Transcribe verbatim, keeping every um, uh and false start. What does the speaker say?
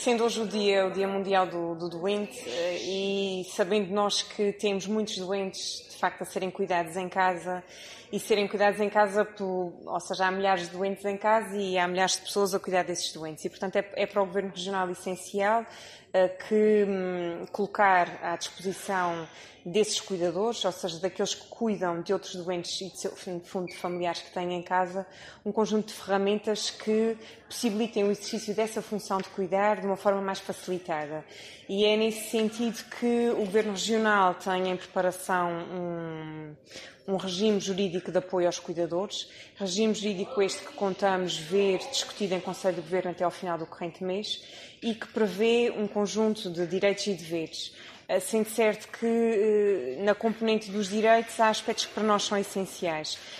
sendo hoje o dia, o dia mundial do, do doente, e sabendo nós que temos muitos doentes, de facto, a serem cuidados em casa, e serem cuidados em casa, por, ou seja, há milhares de doentes em casa e há milhares de pessoas a cuidar desses doentes. E, portanto, é, é para o Governo Regional essencial uh, que um, colocar à disposição desses cuidadores, ou seja, daqueles que cuidam de outros doentes e de, seu, de fundo de familiares que têm em casa, um conjunto de ferramentas que possibilitem o exercício dessa função de cuidar de uma forma mais facilitada. E é nesse sentido que o Governo Regional tem em preparação um, um regime jurídico de apoio aos cuidadores, regime jurídico este que contamos ver discutido em Conselho de Governo até ao final do corrente mês e que prevê um conjunto de direitos e deveres. Sendo certo que na componente dos direitos há aspectos que para nós são essenciais.